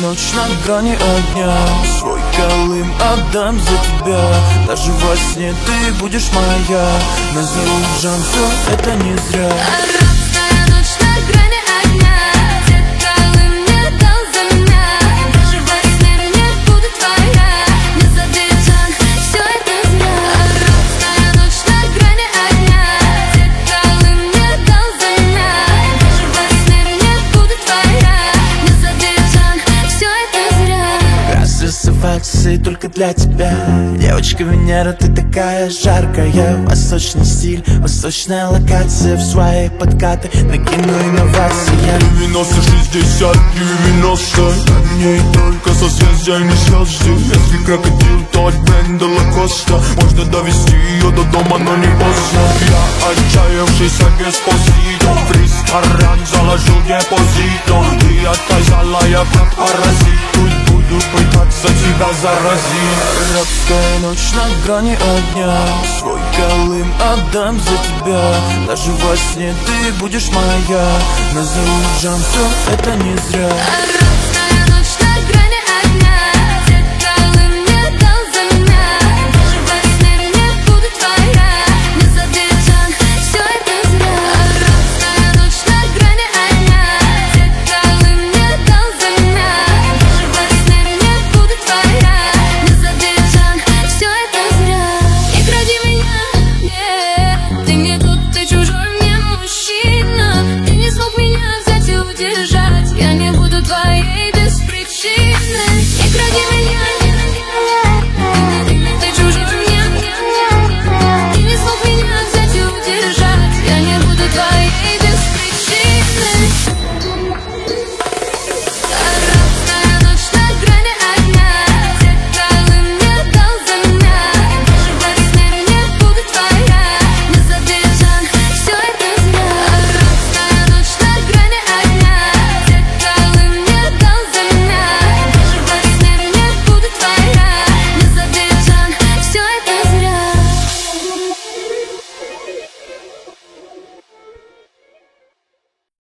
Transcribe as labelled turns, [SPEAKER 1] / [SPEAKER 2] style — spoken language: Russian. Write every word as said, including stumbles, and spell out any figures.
[SPEAKER 1] ночь на грани огня, свой Колым отдам за тебя. Даже во сне ты будешь моя. Назову Жан, все это не зря.
[SPEAKER 2] Арабская ночь на грани огня, где Колым мне дал за меня. Даже во сне мне буду твоя. Не забей, Жан, все это зря. Арабская ночь на грани огня, где Колым мне дал за меня. Даже во сне мне буду твоя. Не забей, Жан, все это зря.
[SPEAKER 1] Разрисоваться только для тебя. Девочка Венера, ты такая жаркая. Восточный стиль, восточная локация. В свои подкаты накину инновации.
[SPEAKER 3] девяносто шестьдесят девяносто. На ней только созвездия, не звезды. Если крокодил, то от бренда Лакоста. Можно довести ее до дома, но не поздно. Я отчаявшийся Деспосито. В ресторан заложил депозито. Ты отказала, я как паразит. Тут буду пытаться тебя заразить.
[SPEAKER 1] Арабская ночь на грани огня, свой Колым отдам за тебя. Даже во сне ты будешь моя. Назову Жан, все это не зря.